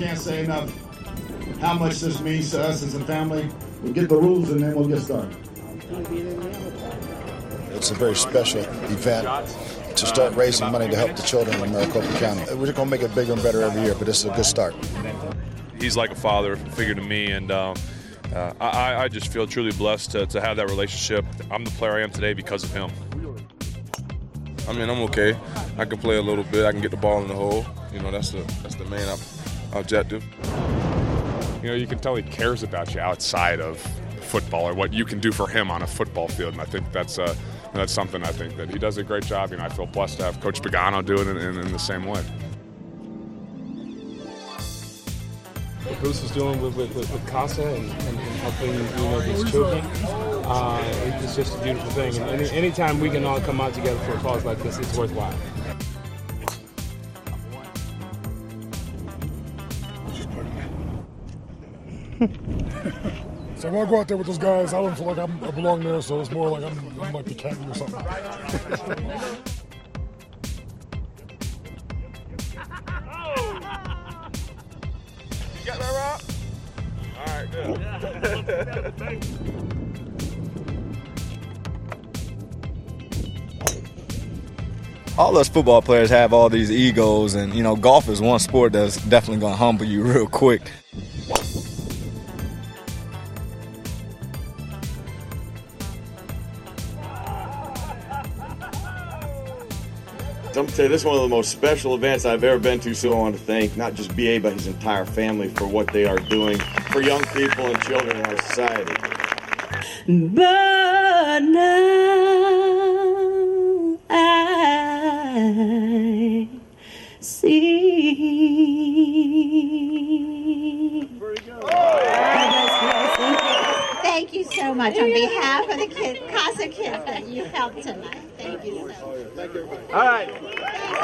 can't say enough how much this means to us as a family. We'll get the rules and then we'll get started. It's a very special event to start raising money to help the children in Maricopa County. We're just going to make it bigger and better every year, but this is a good start. He's like a father figure to me, and I just feel truly blessed to have that relationship. I'm the player I am today because of him. I mean, I'm okay. I can play a little bit. I can get the ball in the hole. You know, that's the main objective. You know, you can tell he cares about you outside of football or what you can do for him on a football field, and I think that's something I think that he does a great job. You know, I feel blessed to have Coach Pagano do it in the same way. What Bruce is doing with Casa and helping these children, it's just a beautiful thing. And anytime we can all come out together for a cause like this, it's worthwhile. So when I go out there with those guys, I don't feel like I belong there, so it's more like I'm like the captain or something. You got that, Rob? All right, good. All us football players have all these egos, and, you know, golf is one sport that's definitely going to humble you real quick. I'm going to say this is one of the most special events I've ever been to, so I want to thank not just BA but his entire family for what they are doing for young people and children in our society. But now I see. Thank you so much on behalf of the Casa kids that you helped tonight. Thank you so much. All right.